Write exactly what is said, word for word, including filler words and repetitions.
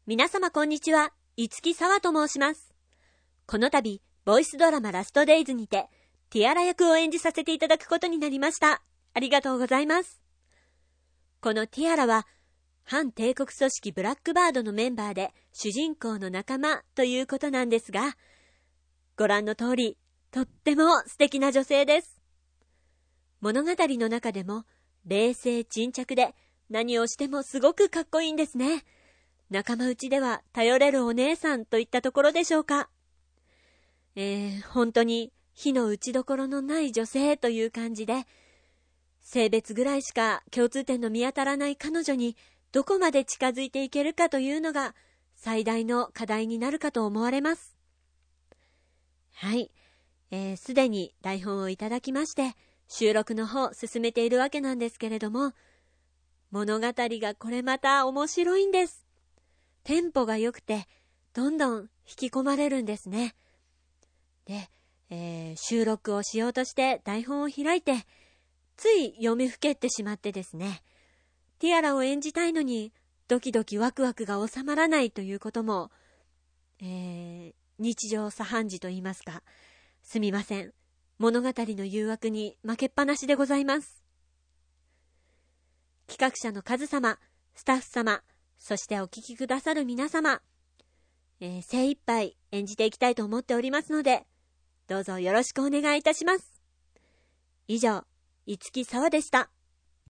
皆様こんにちは、五木沢と申します。この度、ボイスドラマラストデイズにて、ティアラ役を演じさせていただくことになりました。ありがとうございます。このティアラは、反帝国組織ブラックバードのメンバーで主人公の仲間ということなんですが、ご覧の通り、とっても素敵な女性です。物語の中でも、冷静沈着で何をしてもすごくかっこいいんですね。仲間内では頼れるお姉さんといったところでしょうか。えー、本当に火の打ちどころのない女性という感じで、性別ぐらいしか共通点の見当たらない彼女にどこまで近づいていけるかというのが最大の課題になるかと思われます。はい、えー、すでに台本をいただきまして収録の方進めているわけなんですけれども、物語がこれまた面白いんです。テンポが良くてどんどん引き込まれるんですね。で、えー、収録をしようとして台本を開いてつい読みふけってしまってですね、ティアラを演じたいのにドキドキワクワクが収まらないということも、えー、日常茶飯事と言いますか、すみません、物語の誘惑に負けっぱなしでございます。企画者のカズ様、スタッフ様、そしてお聞きくださる皆様、えー、精一杯演じていきたいと思っておりますので、どうぞよろしくお願いいたします。以上、五木沢でした。